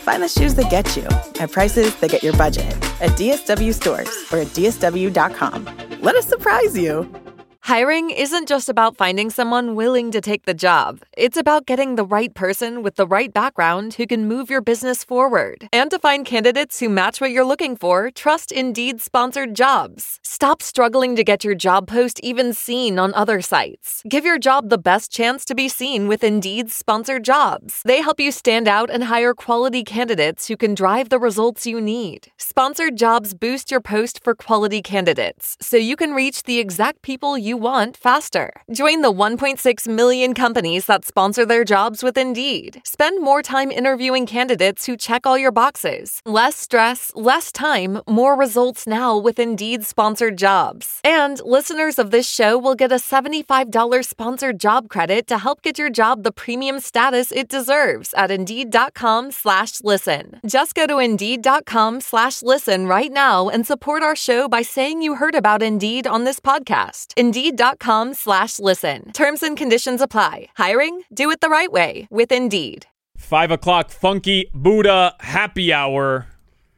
Find the shoes that get you at prices that get your budget at D S W stores or at D S W dot com. Let us surprise you. Hiring isn't just about finding someone willing to take the job. It's about getting the right person with the right background who can move your business forward. And to find candidates who match what you're looking for, trust Indeed sponsored jobs. Stop struggling to get your job post even seen on other sites. Give your job the best chance to be seen with Indeed sponsored jobs. They help you stand out and hire quality candidates who can drive the results you need. Sponsored jobs boost your post for quality candidates, so you can reach the exact people you want faster. Join the one point six million companies that sponsor their jobs with Indeed. Spend more time interviewing candidates who check all your boxes. Less stress, less time, more results now with Indeed sponsored jobs. And listeners of this show will get a seventy-five dollars sponsored job credit to help get your job the premium status it deserves at Indeed.com slash listen. Just go to Indeed.com slash listen right now and support our show by saying you heard about Indeed on this podcast. Indeed.com slash listen. Terms and conditions apply. Hiring? Do it the right way with Indeed. Five o'clock Funky Buddha Happy Hour.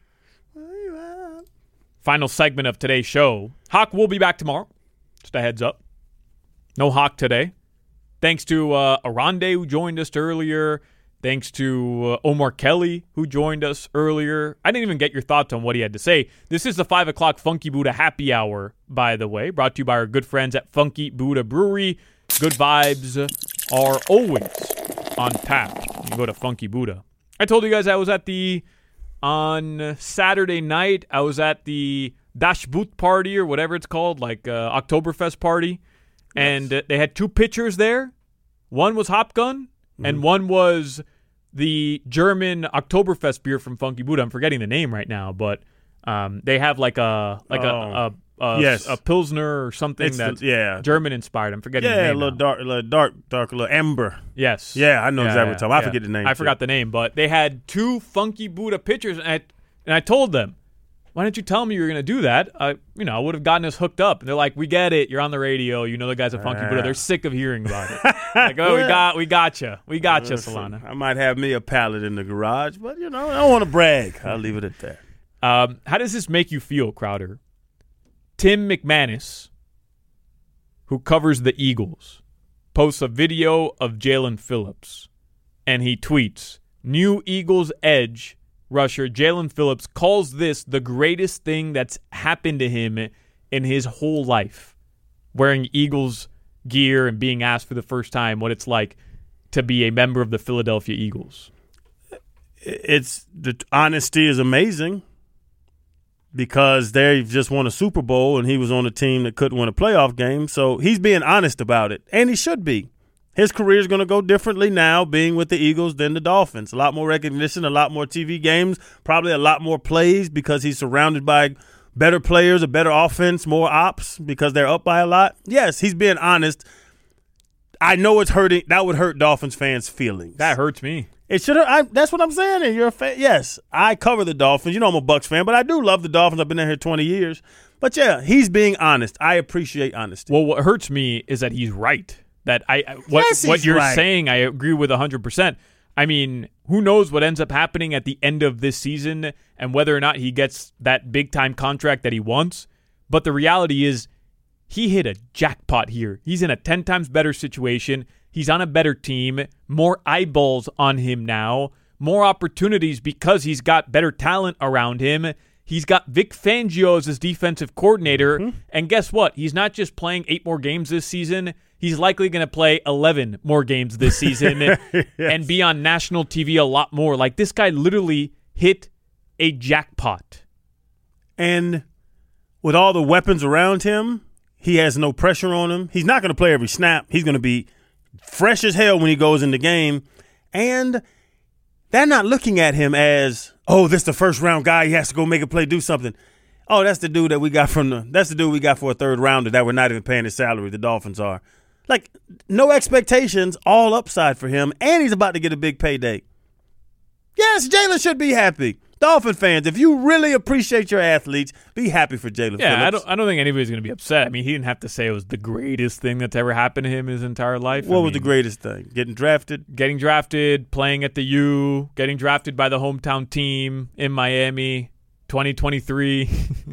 Final segment of today's show. Hawk will be back tomorrow. Just a heads up. No Hawk today. Thanks to uh, Arande, who joined us earlier. Thanks to uh, Omar Kelly, who joined us earlier. I didn't even get your thoughts on what he had to say. This is the five o'clock Funky Buddha Happy Hour, by the way, brought to you by our good friends at Funky Buddha Brewery. Good vibes are always on tap. You go to Funky Buddha. I told you guys I was at the, on Saturday night, I was at the Dashboot party or whatever it's called, like uh, Oktoberfest party. And uh, they had two pitchers there. One was Hop Gun. And one was the German Oktoberfest beer from Funky Buddha. I'm forgetting the name right now, but um, they have like a like oh. a, a, a, yes. a Pilsner or something It's that's the, yeah. German inspired. I'm forgetting yeah, the name. a little now. dark, a little dark, dark, a little amber. Yes. Yeah, I know yeah, exactly yeah, what you're talking about. I yeah. forget the name. I too. forgot the name, but they had two Funky Buddha pitchers, and I, and I told them, why didn't you tell me you were going to do that? I, you know, I would have gotten us hooked up. And they're like, we get it. You're on the radio. You know the guys at Funky Ah. Buddha. They're sick of hearing about it. Like, oh, we got, we got you. We got you, Listen, Solana. I might have me a pallet in the garage, but, you know, I don't want to brag. I'll leave it at that. Um, how does this make you feel, Crowder? Tim McManus, who covers the Eagles, posts a video of Jalen Phillips, and he tweets, new Eagles edge rusher Jalen Phillips calls this the greatest thing that's happened to him in his whole life, wearing Eagles gear and being asked for the first time what it's like to be a member of the Philadelphia Eagles. It's the honesty is amazing because they just won a Super Bowl and he was on a team that couldn't win a playoff game. So he's being honest about it, and he should be. His career is going to go differently now being with the Eagles than the Dolphins. A lot more recognition, a lot more T V games, probably a lot more plays because he's surrounded by better players, a better offense, more ops because they're up by a lot. Yes, he's being honest. I know it's hurting. That would hurt Dolphins fans' feelings. That hurts me. It should. I, that's what I'm saying. And you're a fan. Yes, I cover the Dolphins. You know I'm a Bucs fan, but I do love the Dolphins. I've been there here twenty years. But, yeah, he's being honest. I appreciate honesty. Well, what hurts me is that he's right. That I what Yes, what he's you're right. saying, I agree with one hundred percent. I mean, who knows what ends up happening at the end of this season and whether or not he gets that big-time contract that he wants. But the reality is he hit a jackpot here. He's in a ten times better situation. He's on a better team, more eyeballs on him now, more opportunities because he's got better talent around him. He's got Vic Fangio as his defensive coordinator. Mm-hmm. And guess what? He's not just playing eight more games this season. He's likely going to play eleven more games this season yes. and be on national T V a lot more. Like, this guy literally hit a jackpot. And with all the weapons around him, he has no pressure on him. He's not going to play every snap. He's going to be fresh as hell when he goes in the game. And they're not looking at him as, oh, this is the first round guy. He has to go make a play, do something. Oh, that's the dude that we got from the – that's the dude we got for a third rounder that we're not even paying his salary. The Dolphins are. Like, no expectations, all upside for him, and he's about to get a big payday. Yes, Jalen should be happy. Dolphin fans, if you really appreciate your athletes, be happy for Jalen Yeah, Phillips. I don't. I don't think anybody's going to be upset. I mean, he didn't have to say it was the greatest thing that's ever happened to him his entire life. What I was mean, the greatest thing? Getting drafted? Getting drafted, playing at the U, getting drafted by the hometown team in Miami, twenty twenty-three.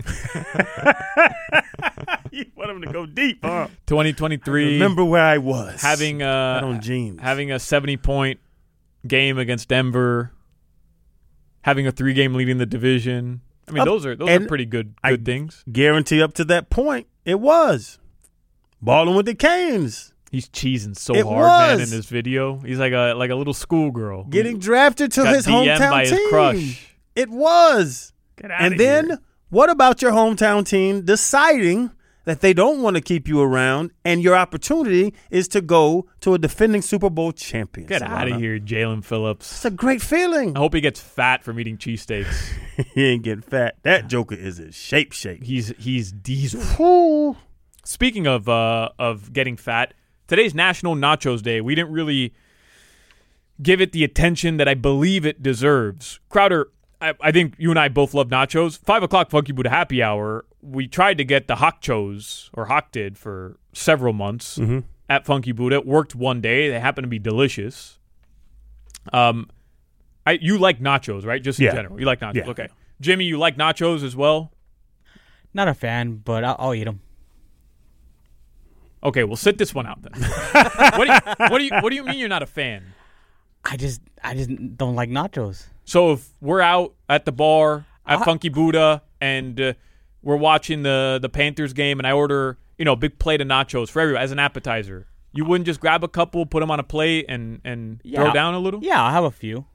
You want him to go deep, huh? twenty twenty-three. I remember where I was. Having a, on jeans. having a seventy-point game against Denver. Having a three-game lead in the division. I mean, Up, those are those are pretty good good I things. Guarantee up to that point, it was. Balling with the Canes. He's cheesing so It hard, was. man, in this video. He's like a like a little schoolgirl. Getting drafted to got his D M'd hometown by team. his crush. It was. Get outta And then, here. what about your hometown team deciding that they don't want to keep you around, and your opportunity is to go to a defending Super Bowl champion? Get out of here, Jalen Phillips. It's a great feeling. I hope he gets fat from eating cheesesteaks. He ain't getting fat. That joker is a shape shake. He's he's diesel. Ooh. Speaking of uh, of getting fat, today's National Nachos Day. We didn't really give it the attention that I believe it deserves. Crowder, I, I think you and I both love nachos. Five o'clock Funky Buddha Happy Hour. We tried to get the Hochos, or Hock did, for several months mm-hmm. at Funky Buddha. It worked one day. They happen to be delicious. Um, I you like nachos, right? Just in Yeah. general, you like nachos. Yeah. Okay, Jimmy, you like nachos as well? Not a fan, but I'll, I'll eat them. Okay, well, sit this one out then. what, do you, what do you What do you mean you're not a fan? I just, I just don't like nachos. So if we're out at the bar at I- Funky Buddha and uh, we're watching the the Panthers game, and I order, you know, a big plate of nachos for everyone as an appetizer, you wouldn't just grab a couple, put them on a plate, and and Yeah. throw down a little? Yeah, I'll have a few.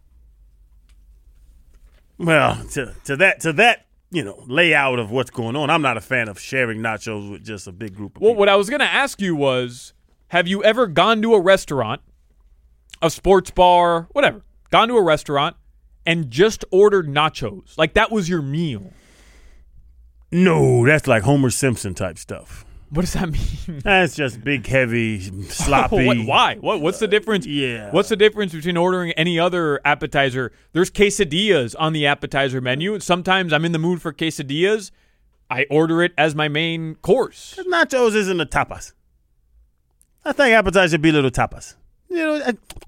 Well, to to that to that you know layout of what's going on, I'm not a fan of sharing nachos with just a big group of Well, people. what I was going to ask you was, have you ever gone to a restaurant, a sports bar, whatever, gone to a restaurant and just ordered nachos? Like that was your meal? No, that's like Homer Simpson type stuff. What does that mean? That's just big, heavy, sloppy. What, why? What, what's the difference? Yeah. What's the difference between ordering any other appetizer? There's quesadillas on the appetizer menu. And sometimes I'm in the mood for quesadillas. I order it as my main course. Nachos isn't a tapas. I think appetizer should be little tapas. You know,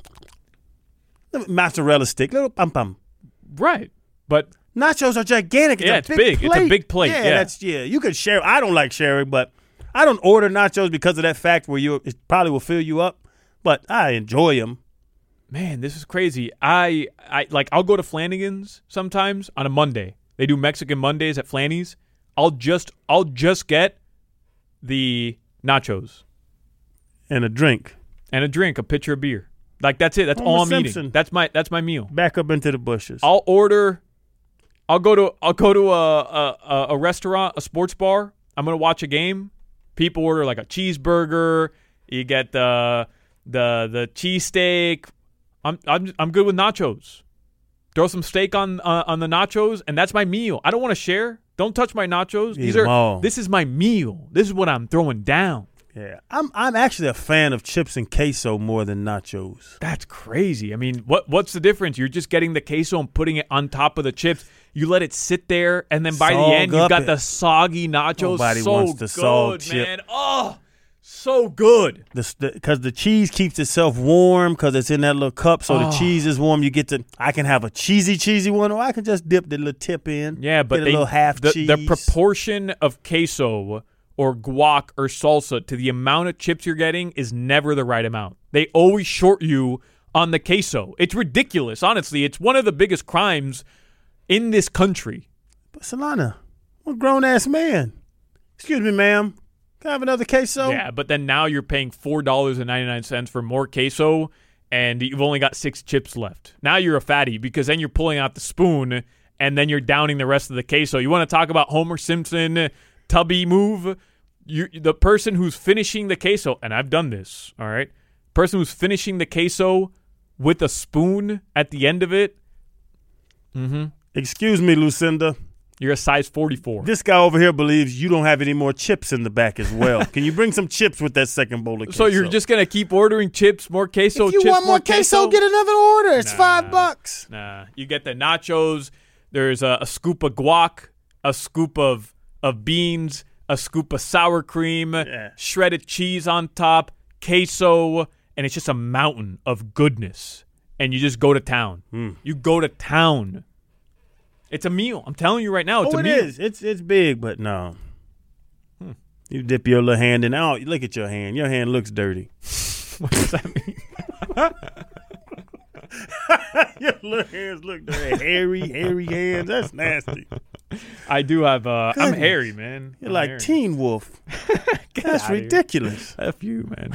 a mozzarella stick, little pum pum. Right. But nachos are gigantic. It's Yeah, a it's big big. It's a plate. big plate, yeah. that's yeah. You could share. I don't like sharing, but I don't order nachos because of that fact where you it probably will fill you up. But I enjoy them. man, this is crazy. I I like I'll go to Flanagan's sometimes on a Monday. They do Mexican Mondays at Flanny's. I'll just I'll just get the nachos And a drink. and a drink, a pitcher of beer. Like that's it. That's Homer all I'm Simpson. eating. That's my that's my meal. Back up into the bushes. I'll order. I'll go to I'll go to a a, a restaurant, a sports bar. I'm gonna watch a game. People order like a cheeseburger. You get the the the cheesesteak. I'm I'm I'm good with nachos. Throw some steak on uh, on the nachos, and that's my meal. I don't want to share. Don't touch my nachos. Eat These them are all. this is my meal. This is what I'm throwing down. Yeah, I'm I'm actually a fan of chips and queso more than nachos. That's crazy. I mean, what what's the difference? You're just getting the queso and putting it on top of the chips. You let it sit there, and then by Sog the end, you've up got it. the soggy nachos. Nobody so wants the good, sog chip. man. Oh, so good. Because the, 'cause the cheese keeps itself warm because it's in that little cup, so Oh. the cheese is warm. You get to. I can have a cheesy, cheesy one, or I can just dip the little tip in. Yeah, but get a they, little half the, cheese. the proportion of queso or guac or salsa to the amount of chips you're getting is never the right amount. They always short you on the queso. It's ridiculous, honestly. It's one of the biggest crimes in this country. But Solana, I'm a grown ass man. Excuse me, ma'am. Can I have another queso? Yeah, but then now you're paying four dollars and ninety-nine cents for more queso, and you've only got six chips left. Now you're a fatty because then you're pulling out the spoon, and then you're downing the rest of the queso. You want to talk about Homer Simpson tubby move? You, the person who's finishing the queso, and I've done this, all right? Person who's finishing the queso with a spoon at the end of it. Mm-hmm. Excuse me, Lucinda. You're a size forty-four. This guy over here believes you don't have any more chips in the back as well. Can you bring some chips with that second bowl of queso? So you're just going to keep ordering chips, more queso, If you chips, want more queso, get another order. It's Nah. five bucks. Nah, you get the nachos, There's a, a scoop of guac, a scoop of, of beans, a scoop of sour cream, yeah. shredded cheese on top, queso, and it's just a mountain of goodness. And you just go to town. Mm. You go to town. It's a meal. I'm telling you right now, it's oh, a it meal. is. It's it's big, but no. Hmm. You dip your little hand in. Oh, look at your hand. Your hand looks dirty. What does that mean? Your little hands look dirty. Hairy, hairy hands. That's nasty. I do have, uh, I'm Goodness. hairy, man. You're I'm like hairy. Teen Wolf. That's outta here. ridiculous. F you, man.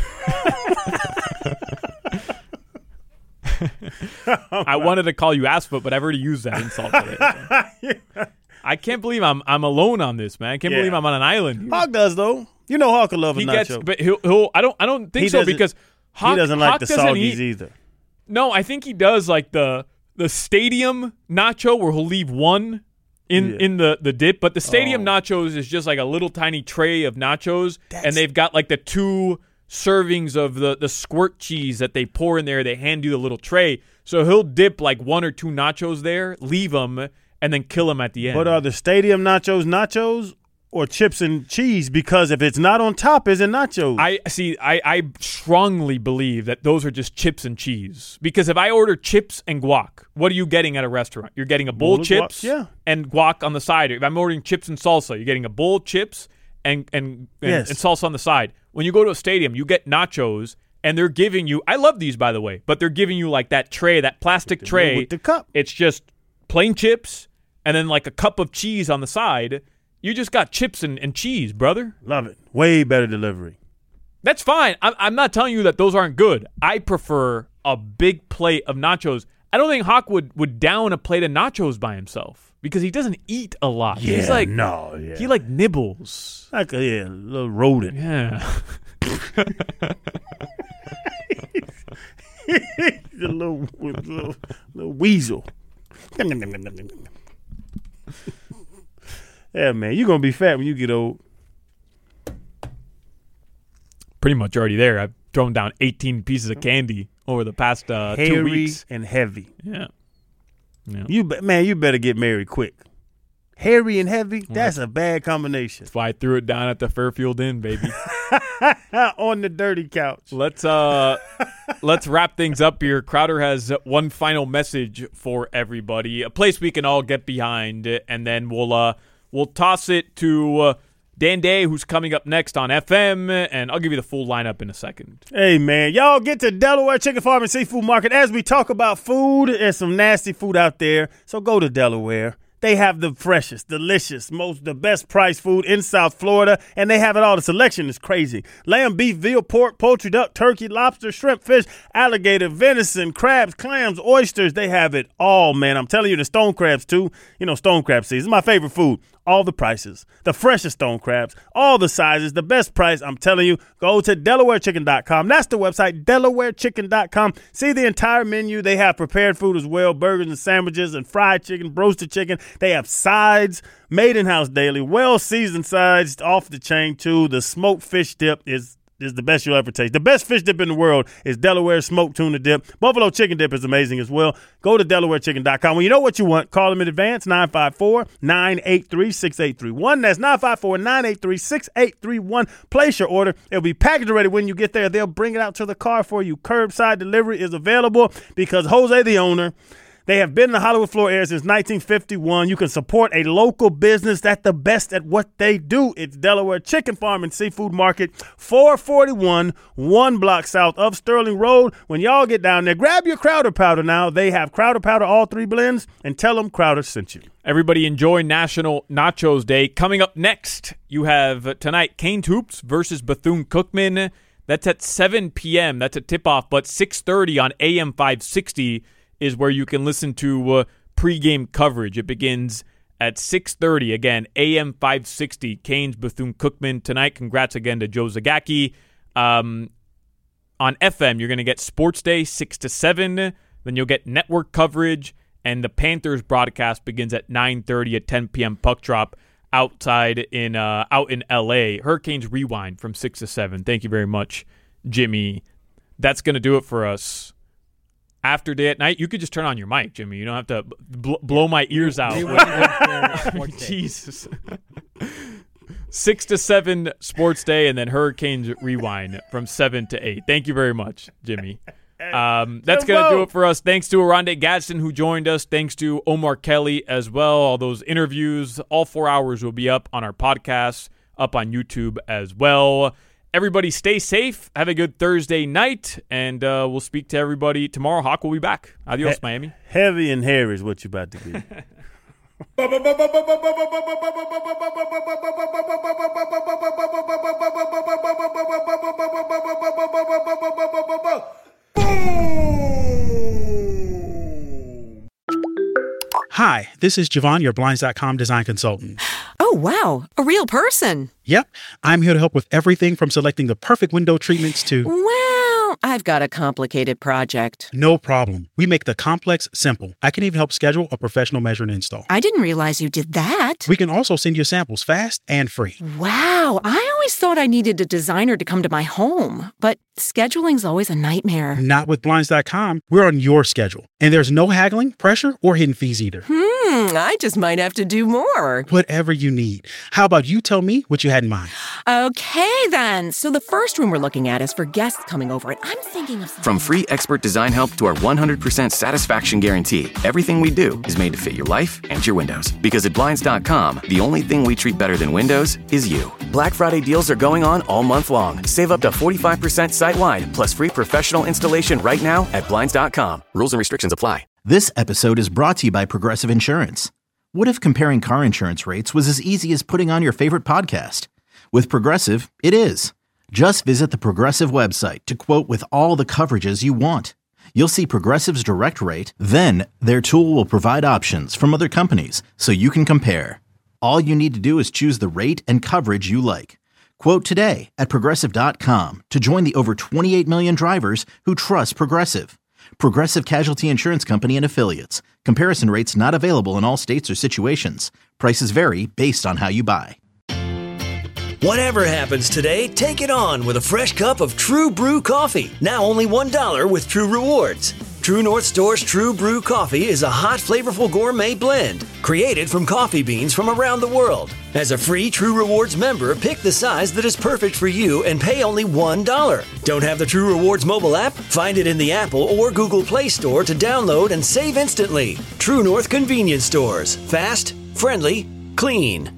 I wanted to call you assfoot, but I've already used that insult today. So. I can't believe I'm I'm alone on this, man. I can't Yeah. believe I'm on an island here. Hawk does though. You know Hawk will love a He nacho. gets, but he'll, he'll. I don't. I don't think He so doesn't- because Hawk, he doesn't like Hawk the doesn't soggies eat- either. No, I think he does like the the stadium nacho where he'll leave one in Yeah. in the the dip, but the stadium Oh. nachos is just like a little tiny tray of nachos, and they've got like the two servings of the the squirt cheese that they pour in there. They hand you the little tray, so he'll dip like one or two nachos there, leave them, and then kill them at the end. But are the stadium nachos nachos or chips and cheese? Because if it's not on top, is it nachos? I see. I, I strongly believe that those are just chips and cheese. Because if I order chips and guac, what are you getting at a restaurant? You're getting a bowl Bowl of of guac, chips yeah. and guac on the side. If I'm ordering chips and salsa, you're getting a bowl of chips and and, and, Yes. and salsa on the side. When you go to a stadium, you get nachos, and they're giving you. I love these, by the way, but they're giving you like that tray, that plastic tray with the cup. It's just plain chips and then like a cup of cheese on the side. You just got chips and, and cheese, brother. Love it. Way better delivery. That's fine. I'm, I'm not telling you that those aren't good. I prefer a big plate of nachos. I don't think Hawk would, would down a plate of nachos by himself because he doesn't eat a lot. Yeah, He's like, no, yeah. He like nibbles. Like a yeah, little rodent. Yeah. The little, little, little weasel. Yeah, man, you're going to be fat when you get old. Pretty much already there. I've thrown down eighteen pieces of candy over the past uh, two Hairy weeks. and heavy. Yeah. Yeah. You be- Man, you better get married quick. Hairy and heavy, that's a bad combination. That's why I threw it down at the Fairfield Inn, baby. On the dirty couch. Let's uh, let's wrap things up here. Crowder has one final message for everybody, a place we can all get behind, and then we'll uh, we'll toss it to uh, Dan Day, who's coming up next on F M, and I'll give you the full lineup in a second. Hey, man, y'all get to Delaware Chicken Farm and Seafood Market. As we talk about food, there's some nasty food out there, so go to Delaware. They have the freshest, delicious, most the best priced food in South Florida, and they have it all. The selection is crazy. Lamb, beef, veal, pork, poultry, duck, turkey, lobster, shrimp, fish, alligator, venison, crabs, clams, oysters. They have it all, man. I'm telling you, the stone crabs, too. You know, stone crab season. My favorite food. All the prices. The freshest stone crabs. All the sizes. The best price. I'm telling you, go to Delaware Chicken dot com. That's the website, Delaware Chicken dot com. See the entire menu. They have prepared food as well, burgers and sandwiches and fried chicken, roasted chicken. They have sides, made in-house daily, well-seasoned sides, off the chain, too. The smoked fish dip is is the best you'll ever taste. The best fish dip in the world is Delaware smoked tuna dip. Buffalo chicken dip is amazing as well. Go to Delaware Chicken dot com. When you know what you want, call them in advance, nine five four, nine eight three, six eight three one. That's nine five four, nine eight three, six eight three one. Place your order. It'll be packaged ready when you get there. They'll bring it out to the car for you. Curbside delivery is available because Jose, the owner, they have been in the Hollywood Florida area since nineteen fifty-one. You can support a local business that's the best at what they do. It's Delaware Chicken Farm and Seafood Market, four forty-one, one block south of Sterling Road. When y'all get down there, grab your Crowder Powder now. They have Crowder Powder, all three blends, and tell them Crowder sent you. Everybody enjoy National Nachos Day. Coming up next, you have uh, tonight Canes Hoops versus Bethune-Cookman. That's at seven p.m. That's a tip-off, but six thirty on A M five sixty is where you can listen to uh, pregame coverage. It begins at six thirty. Again, A M five sixty, Canes Bethune-Cookman tonight. Congrats again to Joe Zagacki. Um, on F M, you're going to get Sports Day six to seven. Then you'll get network coverage, and the Panthers broadcast begins at nine thirty at ten p.m. puck drop outside in uh, out in L A. Hurricanes Rewind from six to seven. Thank you very much, Jimmy. That's going to do it for us. after day at night, you could just turn on your mic, Jimmy. You don't have to bl- blow my ears out. Jesus. Six to seven Sports Day, and then Hurricanes Rewind from seven to eight. Thank you very much, Jimmy. Um, that's going to do it for us. Thanks to Aronde Gadsden, who joined us. Thanks to Omar Kelly as well. All those interviews, all four hours will be up on our podcast, up on YouTube as well. Everybody stay safe. Have a good Thursday night, and uh, we'll speak to everybody tomorrow. Hawk will be back. Adios, he- Miami. Heavy and hairy is what you're about to be. Hi, this is Javon, your Blinds dot com design consultant. Oh, wow. A real person. Yep. I'm here to help with everything from selecting the perfect window treatments to... Well, I've got a complicated project. No problem. We make the complex simple. I can even help schedule a professional measure and install. I didn't realize you did that. We can also send you samples fast and free. Wow. I always thought I needed a designer to come to my home, but scheduling's always a nightmare. Not with Blinds dot com. We're on your schedule. And there's no haggling, pressure, or hidden fees either. Hmm, I just might have to do more. Whatever you need. How about you tell me what you had in mind? Okay, then. So the first room we're looking at is for guests coming over, and I'm thinking of... From free expert design help to our one hundred percent satisfaction guarantee, everything we do is made to fit your life and your windows. Because at Blinds dot com, the only thing we treat better than windows is you. Black Friday deals are going on all month long. Save up to forty-five percent site-wide, plus free professional installation right now at Blinds dot com. Rules and restrictions apply. This episode is brought to you by Progressive Insurance. What if comparing car insurance rates was as easy as putting on your favorite podcast? With Progressive, it is. Just visit the Progressive website to quote with all the coverages you want. You'll see Progressive's direct rate, then their tool will provide options from other companies so you can compare. All you need to do is choose the rate and coverage you like. Quote today at Progressive dot com to join the over twenty-eight million drivers who trust Progressive. Progressive Casualty Insurance Company and Affiliates. Comparison rates not available in all states or situations. Prices vary based on how you buy. Whatever happens today, take it on with a fresh cup of True Brew coffee. Now only one dollar with True Rewards. True North Store's True Brew coffee is a hot, flavorful gourmet blend created from coffee beans from around the world. As a free True Rewards member, pick the size that is perfect for you and pay only one dollar. Don't have the True Rewards mobile app? Find it in the Apple or Google Play Store to download and save instantly. True North Convenience Stores. Fast, friendly, clean.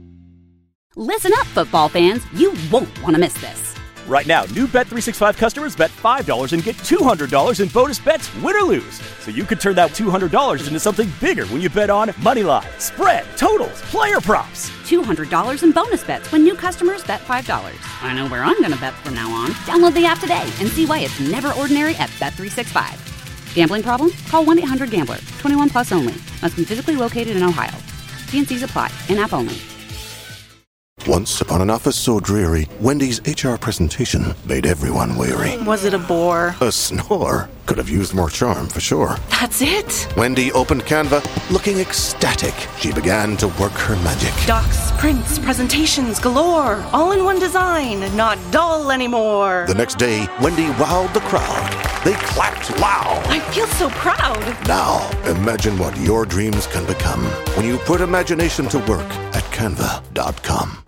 Listen up, football fans. You won't want to miss this. Right now, new Bet three sixty-five customers bet five dollars and get two hundred dollars in bonus bets, win or lose. So you could turn that two hundred dollars into something bigger when you bet on moneyline, spread, totals, player props. two hundred dollars in bonus bets when new customers bet five dollars. I know where I'm going to bet from now on. Download the app today and see why it's never ordinary at Bet three sixty-five. Gambling problem? Call one eight hundred gambler. twenty-one plus only. Must be physically located in Ohio. T and C's apply. In-app only. Once upon an office so dreary, Wendy's H R presentation made everyone weary. Was it a bore? A snore. Could have used more charm, for sure. That's it? Wendy opened Canva, looking ecstatic. She began to work her magic. Docs, prints, presentations galore. All in one design, not dull anymore. The next day, Wendy wowed the crowd. They clapped loud. I feel so proud. Now, imagine what your dreams can become when you put imagination to work at Canva dot com.